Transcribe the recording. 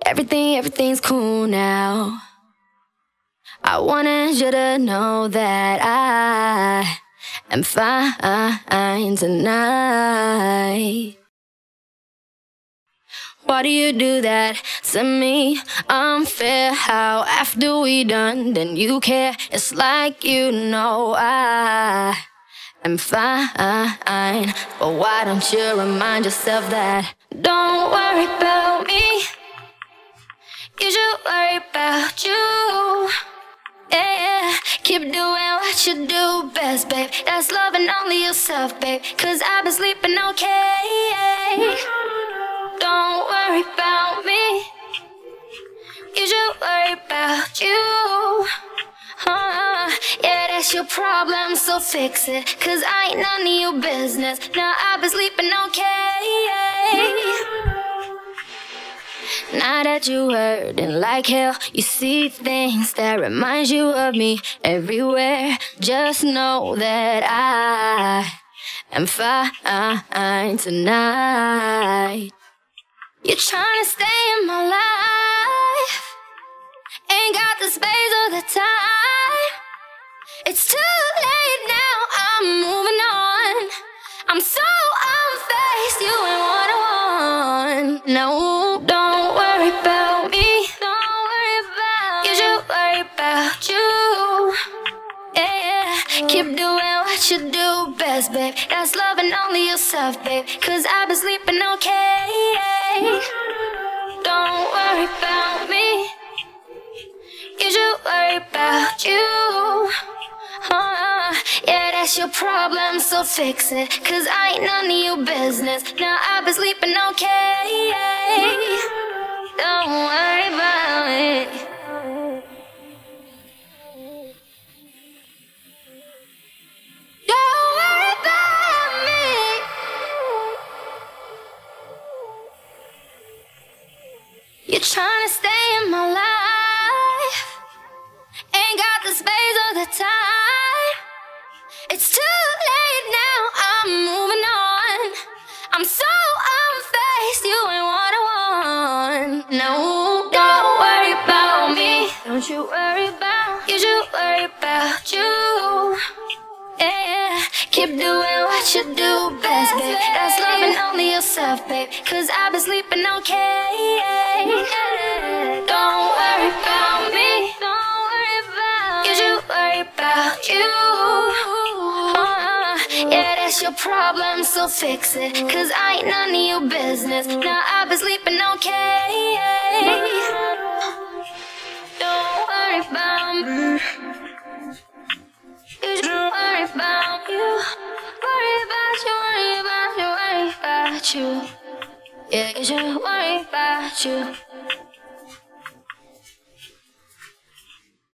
Everything's cool now. I wanted you to know that I am fine tonight. Why do you do that to me? Unfair how after we done, then you care. It's like you know I am fine. But why don't you remind yourself that? Don't worry about me, you should worry about you. Yeah, keep doing what you do best, babe. That's loving only yourself, babe. 'Cause I've been sleeping okay. Don't worry about me, you should worry about you. Yeah, that's your problem, so fix it. 'Cause I ain't none of your business. Now I've been sleeping okay. Now that you hurting like hell, you see things that remind you of me everywhere. Just know that I am fine tonight. You're trying to stay in my life, ain't got the space or the time. It's too late now, I'm moving on. I'm so unfazed, you ain't what I want. No, don't worry about me, don't worry about you, should worry about you. Yeah, keep doing what you do best, babe. That's loving only yourself, babe. 'Cause I've been sleeping okay. Don't worry about me, you should worry about you. Yeah, that's your problem, so fix it. 'Cause I ain't none of your business. Now I've been sleeping okay. Don't worry about it. Don't worry about me, you're trying to stay in my life, ain't got the space or the time. It's too late now, I'm moving on. I'm so unfazed, you ain't what I want. No, don't worry about me, don't you worry about you, should worry about you. Yeah, keep doing what you do best, babe. That's loving only yourself, babe. 'Cause I've been sleeping okay. Don't worry about me, don't worry about you, should worry about you. Yeah, that's your problem, so fix it. 'Cause I ain't none of your business. Now I've been sleeping okay. Don't worry about me, you should worry about you. Worry about you, worry about you, worry about you. Yeah, you should worry about you.